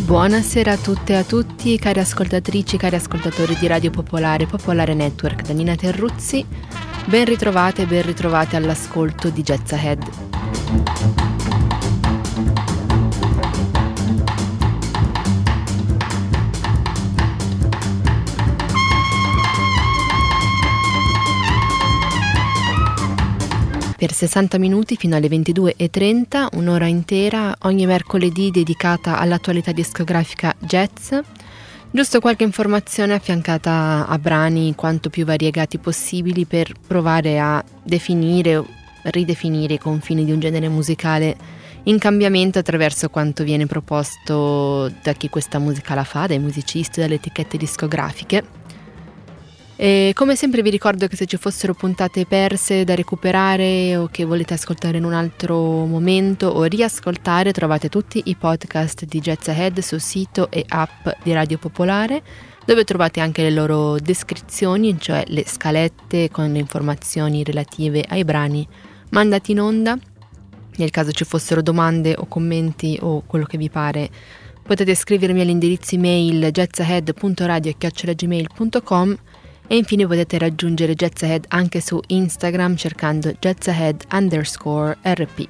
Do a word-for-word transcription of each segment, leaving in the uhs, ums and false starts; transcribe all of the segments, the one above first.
Buonasera a tutte e a tutti, cari ascoltatrici, cari ascoltatori di Radio Popolare, Popolare Network da Nina Terruzzi. Ben ritrovate e ben ritrovate all'ascolto di Jazz Ahead. Per sessanta minuti fino alle ventidue e trenta, un'ora intera, ogni mercoledì dedicata all'attualità discografica jazz. Giusto qualche informazione affiancata a brani quanto più variegati possibili per provare a definire o ridefinire i confini di un genere musicale in cambiamento attraverso quanto viene proposto da chi questa musica la fa, dai musicisti, dalle etichette discografiche. E come sempre vi ricordo che se ci fossero puntate perse da recuperare o che volete ascoltare in un altro momento o riascoltare, trovate tutti i podcast di Jazz Ahead sul sito e app di Radio Popolare, dove trovate anche le loro descrizioni, cioè le scalette con le informazioni relative ai brani mandati in onda. Nel caso ci fossero domande o commenti o quello che vi pare, potete scrivermi all'indirizzo email jazzahead punto radio chiocciola gmail punto com. E infine potete raggiungere Jazz Ahead anche su Instagram cercando jazzahead underscore rp.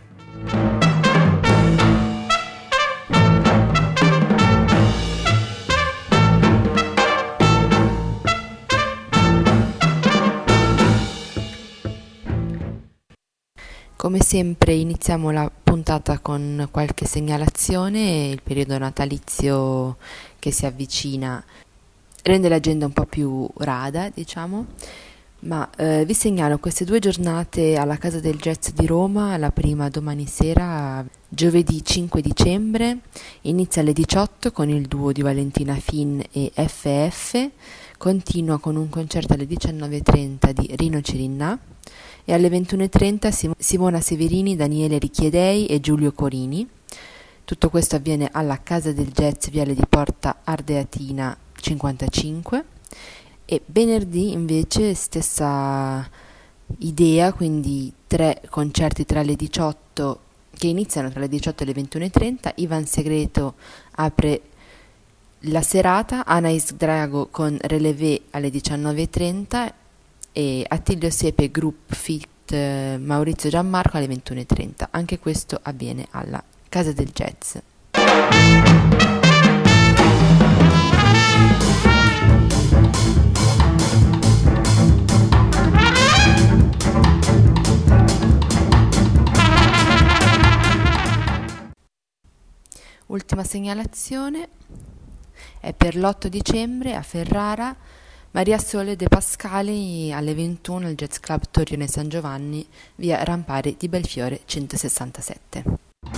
Come sempre iniziamo la puntata con qualche segnalazione. Il periodo natalizio che si avvicina rende l'agenda un po' più rada, diciamo, ma eh, vi segnalo queste due giornate alla Casa del Jazz di Roma. La prima domani sera, giovedì cinque dicembre, inizia alle diciotto con il duo di Valentina Fin e F F, continua con un concerto alle diciannove e trenta di Rino Cirinnà e alle ventuno e trenta Sim- Simona Severini, Daniele Richiedei e Giulio Corini. Tutto questo avviene alla Casa del Jazz, Viale di Porta Ardeatina cinquantacinque. E venerdì invece stessa idea, quindi tre concerti tra le diciotto che iniziano tra le diciotto e le ventuno e trenta. Ivan Segreto apre la serata, Anais Drago con Relevé alle diciannove e trenta e Attilio Siepe Group Fit eh, Maurizio Gianmarco alle ventuno e trenta. Anche questo avviene alla Casa del Jazz. Ultima segnalazione è per l'otto dicembre a Ferrara, Maria Sole De Pascali alle ventuno al Jazz Club Torrione San Giovanni, via Rampari di Belfiore centosessantasette.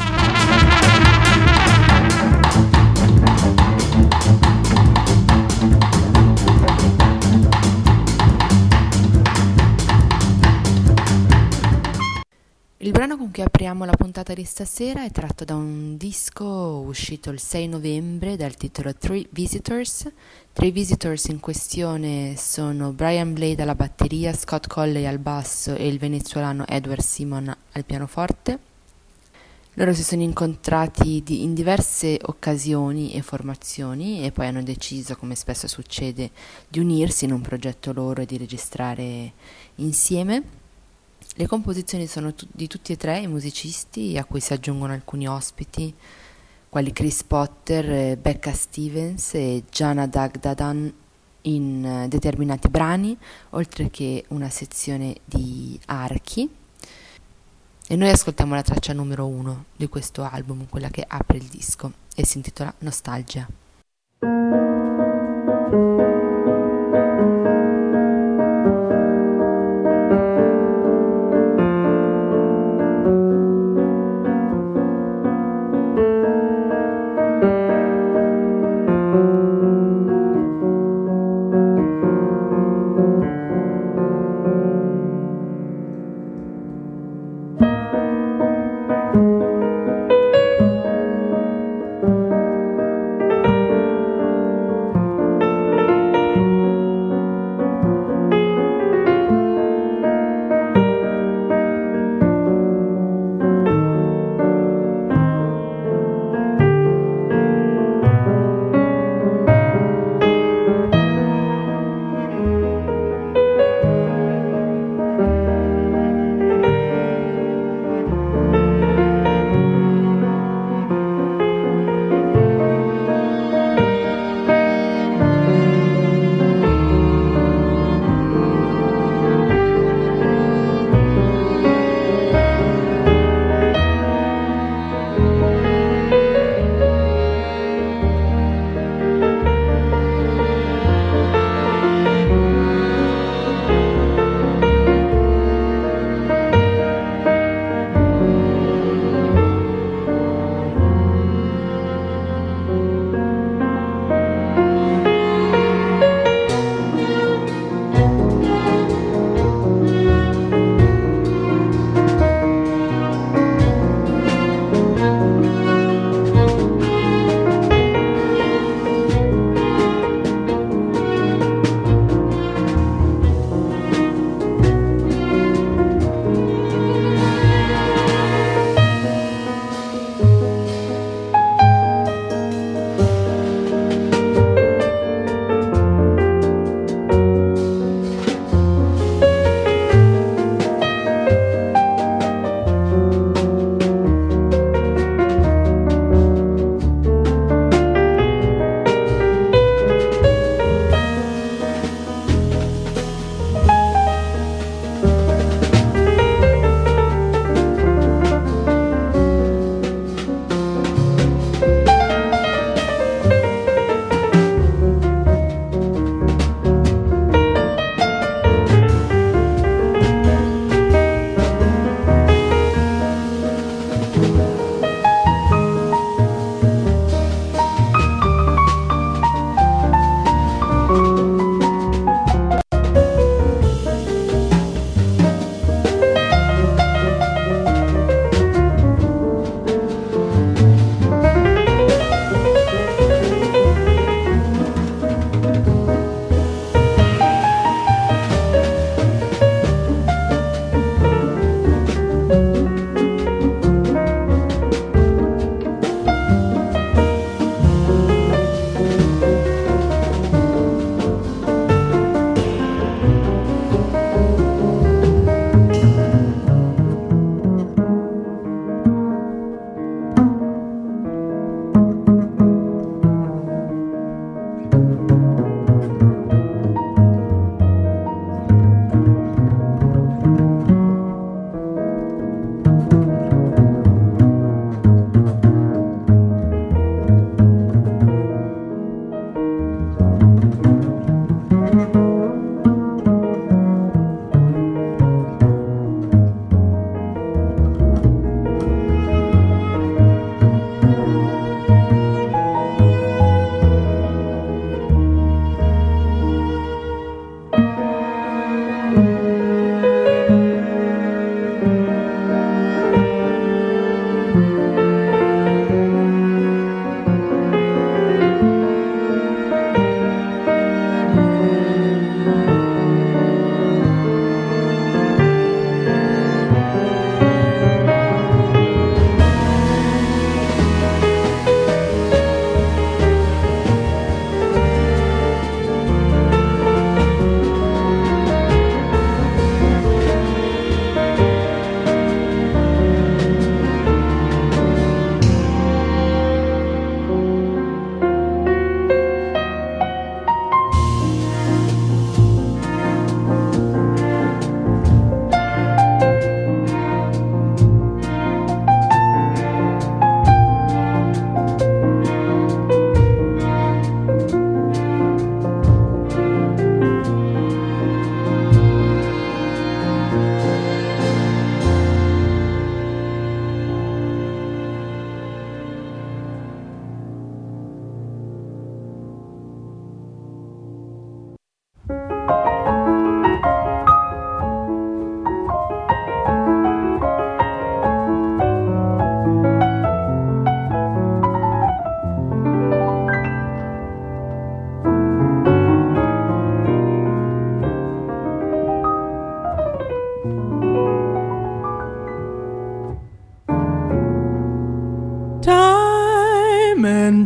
Il brano con cui apriamo la puntata di stasera è tratto da un disco uscito il sei novembre dal titolo Three Visitors. Tre i visitors in questione sono Brian Blade alla batteria, Scott Colley al basso e il venezuelano Edward Simon al pianoforte. Loro si sono incontrati di, in diverse occasioni e formazioni e poi hanno deciso, come spesso succede, di unirsi in un progetto loro e di registrare insieme. Le composizioni sono tu- di tutti e tre i musicisti, a cui si aggiungono alcuni ospiti, quali Chris Potter, Becca Stevens e Jana Dagdadan in eh, determinati brani, oltre che una sezione di archi. E noi ascoltiamo la traccia numero uno di questo album, quella che apre il disco, e si intitola Nostalgia.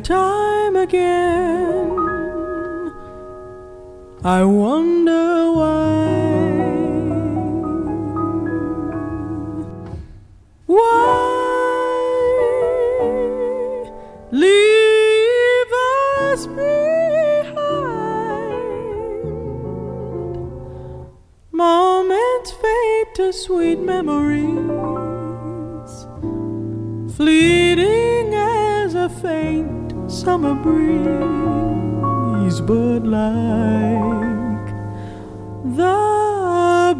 time again I wonder why. Why leave us behind? Moments fade to sweet memories, fleeting as a faint summer breeze, but like the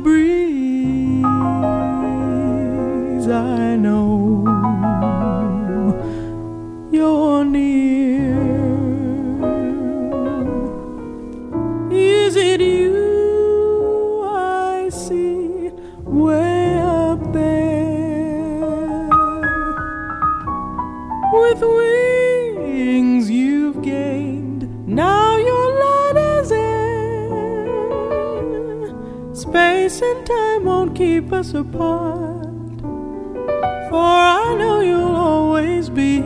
breeze I know you're near. Is it you I see way up there with wings you've gained? Now you're light as air. Space and time won't keep us apart, for I know you'll always be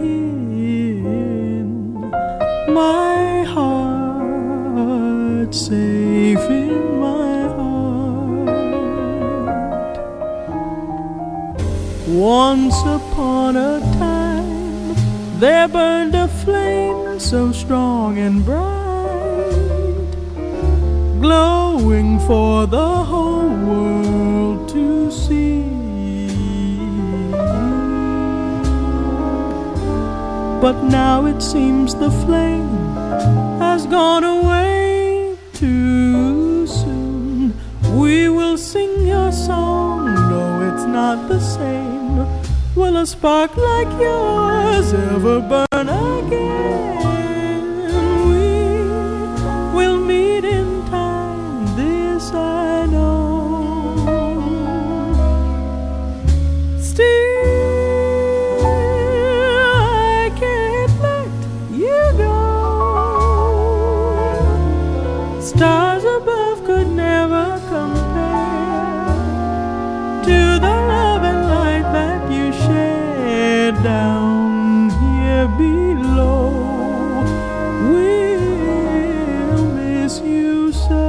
in my heart, safe in my heart. Once upon a time there burned a flame so strong and bright, glowing for the whole world to see. But now it seems the flame has gone away too soon. We will sing your song, though it's not the same. Will a spark like yours ever burn again? We will meet in time, this I know. Still stars above could never compare to the love and light that you shared down here below. We'll miss you so.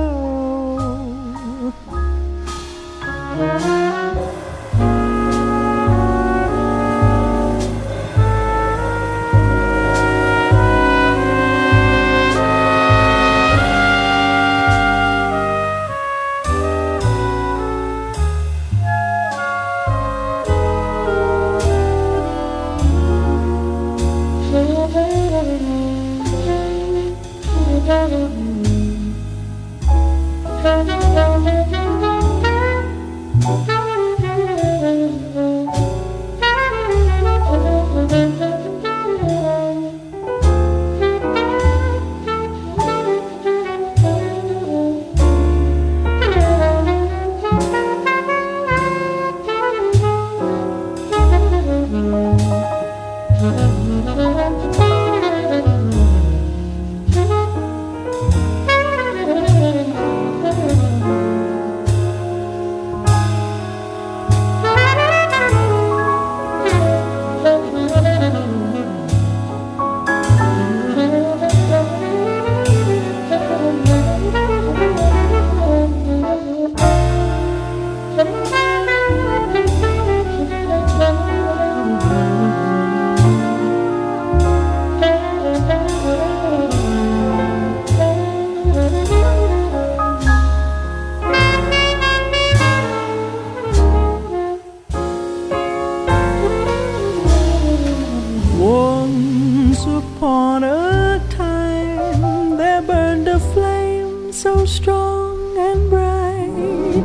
Once upon a time there burned a flame so strong and bright,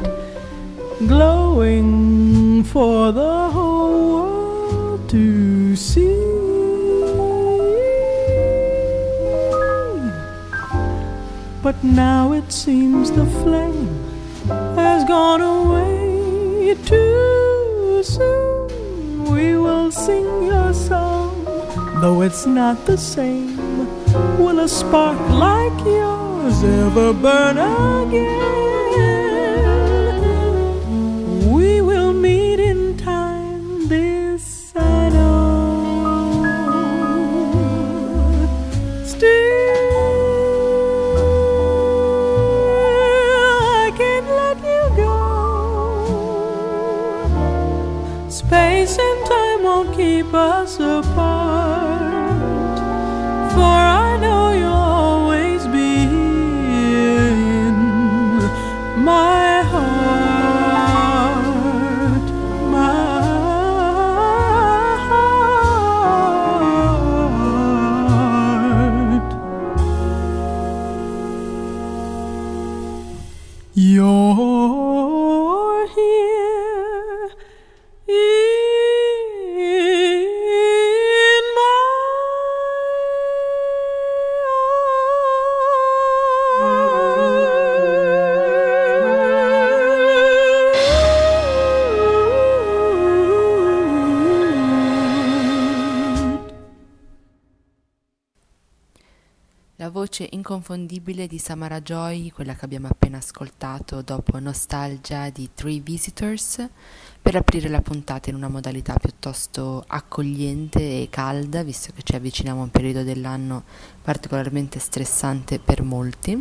glowing for the whole world to see. But now it seems the flame has gone away too soon. We will sing your song, though it's not the same. Will a spark like yours ever burn again? We will meet in time, this I know. Space and time won't keep us apart, for I know you'll always be in my heart, my heart. You're here in my heart. La voce inconfondibile di Samara Joy, quella che abbiamo appena ascoltato dopo Nostalgia di Three Visitors, per aprire la puntata in una modalità piuttosto accogliente e calda, visto che ci avviciniamo a un periodo dell'anno particolarmente stressante per molti.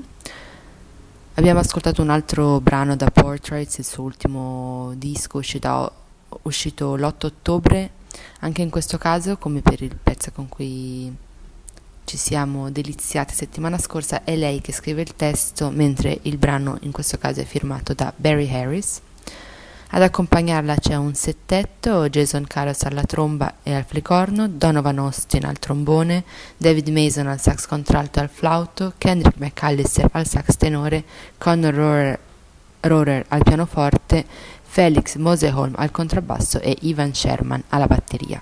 Abbiamo ascoltato un altro brano da Portraits, il suo ultimo disco uscito, uscito l'otto ottobre. Anche in questo caso, come per il pezzo con cui ci siamo deliziati settimana scorsa, è lei che scrive il testo, mentre il brano in questo caso è firmato da Barry Harris. Ad accompagnarla c'è un settetto: Jason Carlos alla tromba e al flicorno, Donovan Austin al trombone, David Mason al sax contralto e al flauto, Kendrick McAllister al sax tenore, Connor Rohrer, Rohrer al pianoforte, Felix Moseholm al contrabbasso e Ivan Sherman alla batteria.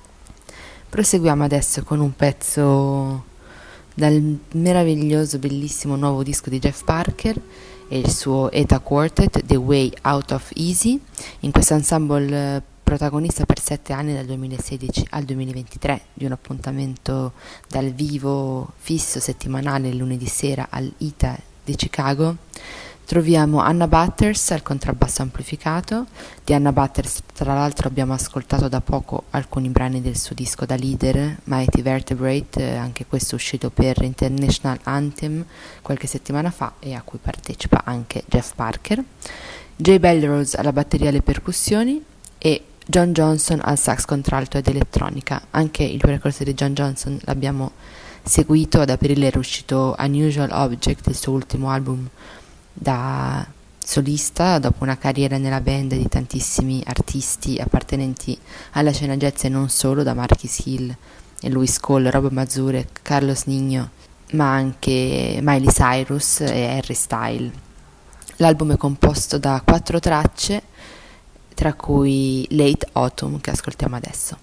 Proseguiamo adesso con un pezzo dal meraviglioso, bellissimo nuovo disco di Jeff Parker e il suo Eta Quartet, The Way Out of Easy, in questo ensemble protagonista per sette anni, dal duemilasedici al duemilaventitré, di un appuntamento dal vivo fisso settimanale lunedì sera all'I T A di Chicago. Troviamo Anna Butters al contrabbasso amplificato. Di Anna Butters, tra l'altro, abbiamo ascoltato da poco alcuni brani del suo disco da leader, Mighty Vertebrate, anche questo uscito per International Anthem qualche settimana fa e a cui partecipa anche Jeff Parker. Jay Belrose alla batteria e alle percussioni e John Johnson al sax contralto ed elettronica. Anche il percorso di John Johnson l'abbiamo seguito. Ad aprile era uscito Unusual Object, il suo ultimo album da solista, dopo una carriera nella band di tantissimi artisti appartenenti alla scena jazz e non solo, da Marquis Hill e Louis Cole, Rob Mazurek, Carlos Nino, ma anche Miley Cyrus e Harry Styles. L'album è composto da quattro tracce, tra cui Late Autumn, che ascoltiamo adesso.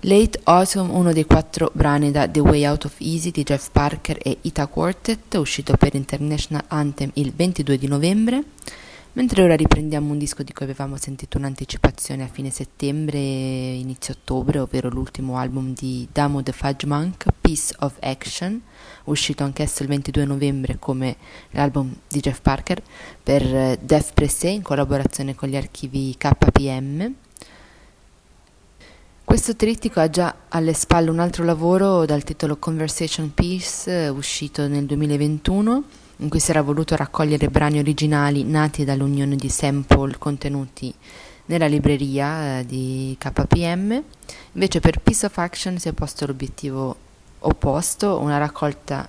Late Autumn, uno dei quattro brani da The Way Out of Easy di Jeff Parker e Ita Quartet, uscito per International Anthem il ventidue di novembre, mentre ora riprendiamo un disco di cui avevamo sentito un'anticipazione a fine settembre e inizio ottobre, ovvero l'ultimo album di Damo the Fudge Monk, Piece of Action, uscito anch'esso il ventidue novembre come l'album di Jeff Parker per Def Pressé in collaborazione con gli archivi K P M. Questo trittico ha già alle spalle un altro lavoro dal titolo Conversation Piece, uscito nel duemilaventuno, in cui si era voluto raccogliere brani originali nati dall'unione di sample contenuti nella libreria eh, di K P M. Invece per Piece of Action si è posto l'obiettivo opposto, una raccolta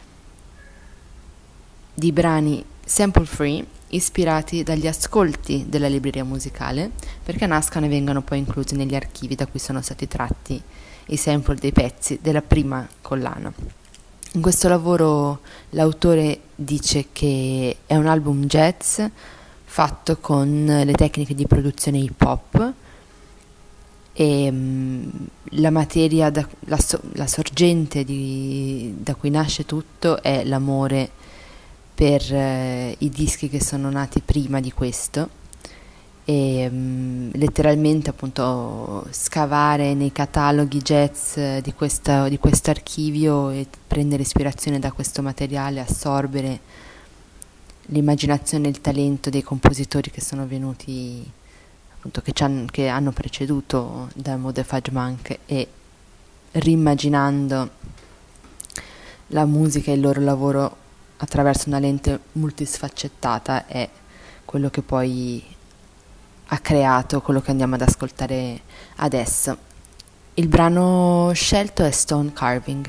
di brani sample free ispirati dagli ascolti della libreria musicale, perché nascano e vengano poi inclusi negli archivi da cui sono stati tratti i sample dei pezzi della prima collana. In questo lavoro l'autore dice che è un album jazz fatto con le tecniche di produzione hip hop e mh, la materia, da, la, so, la sorgente di, da cui nasce tutto è l'amore per eh, i dischi che sono nati prima di questo e mh, letteralmente appunto scavare nei cataloghi jazz di questo di questo archivio e prendere ispirazione da questo materiale, assorbere l'immaginazione e il talento dei compositori che sono venuti appunto che, ci hanno, che hanno preceduto Damo the Fudge Monk, e rimmaginando la musica e il loro lavoro attraverso una lente multisfaccettata è quello che poi ha creato quello che andiamo ad ascoltare adesso. Il brano scelto è Stone Carving.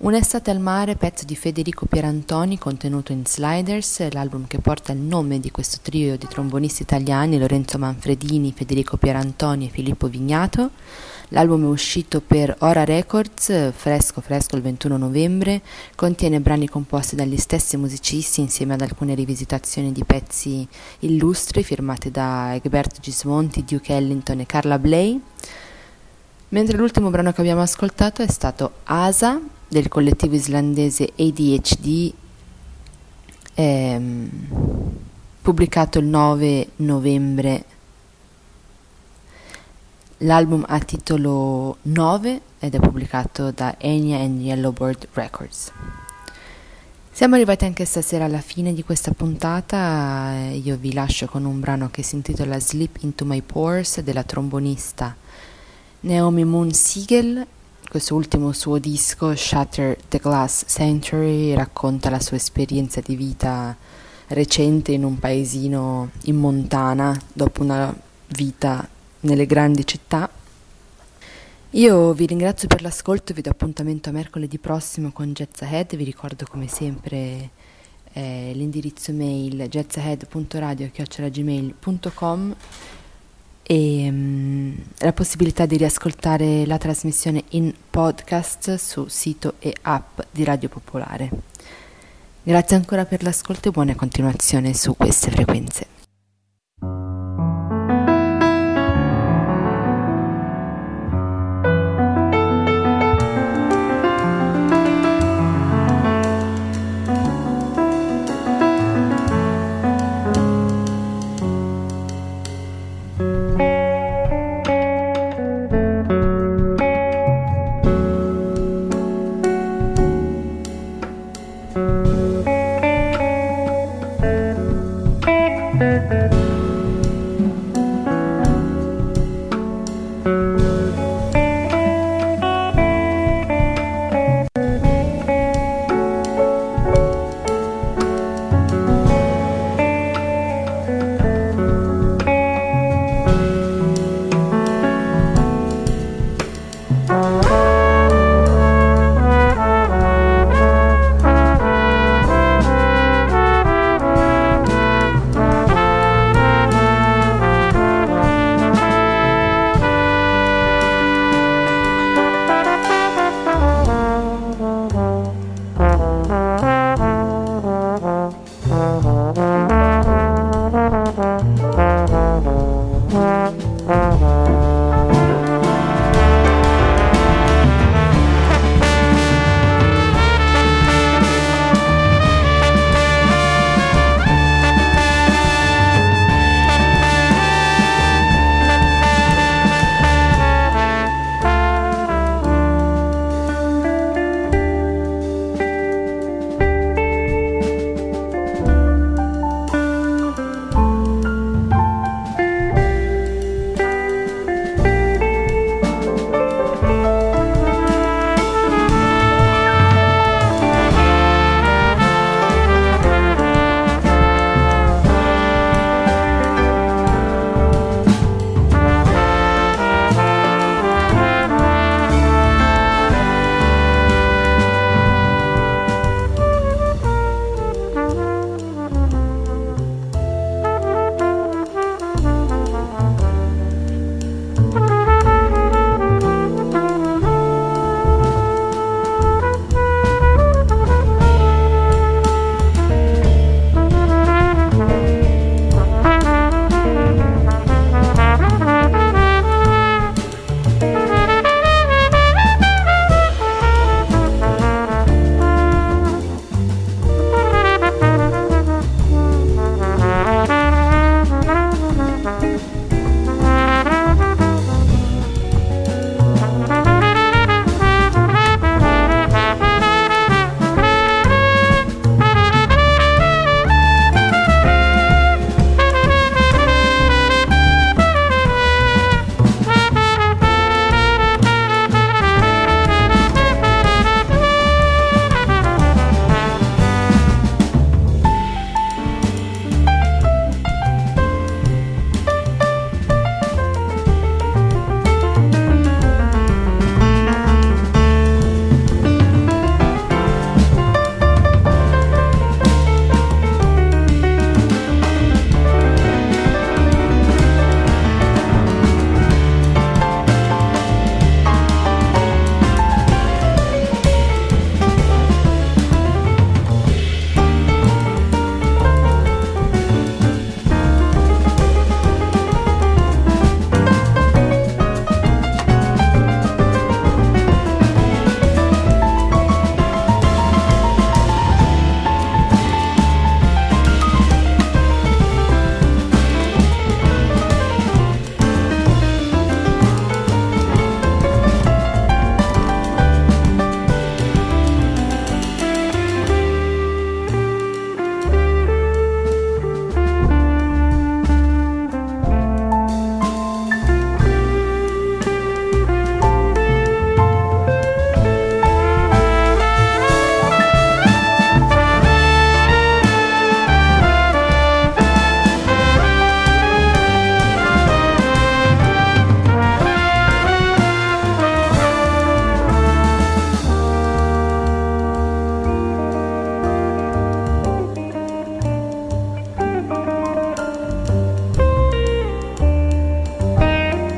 Un'estate al mare, pezzo di Federico Pierantoni contenuto in Sliders, l'album che porta il nome di questo trio di trombonisti italiani, Lorenzo Manfredini, Federico Pierantoni e Filippo Vignato. L'album è uscito per Ora Records, fresco fresco il ventuno novembre, contiene brani composti dagli stessi musicisti insieme ad alcune rivisitazioni di pezzi illustri firmate da Egberto Gismonti, Duke Ellington e Carla Bley. Mentre l'ultimo brano che abbiamo ascoltato è stato Asa del collettivo islandese A D H D, ehm, pubblicato il nove novembre. L'album ha titolo nove ed è pubblicato da Enya and Yellowbird Records. Siamo arrivati anche stasera alla fine di questa puntata. Io vi lascio con un brano che si intitola Slip Into My Pores della trombonista Naomi Moon Siegel. Questo ultimo suo disco, Shatter the Glass Sanctuary, racconta la sua esperienza di vita recente in un paesino in Montana dopo una vita nelle grandi città. Io vi ringrazio per l'ascolto e vi do appuntamento a mercoledì prossimo con Jazz Ahead. Vi ricordo come sempre eh, l'indirizzo mail jazzahead punto radio chiocciola gmail punto com e um, la possibilità di riascoltare la trasmissione in podcast su sito e app di Radio Popolare. Grazie ancora per l'ascolto e buona continuazione su queste frequenze. Thank you.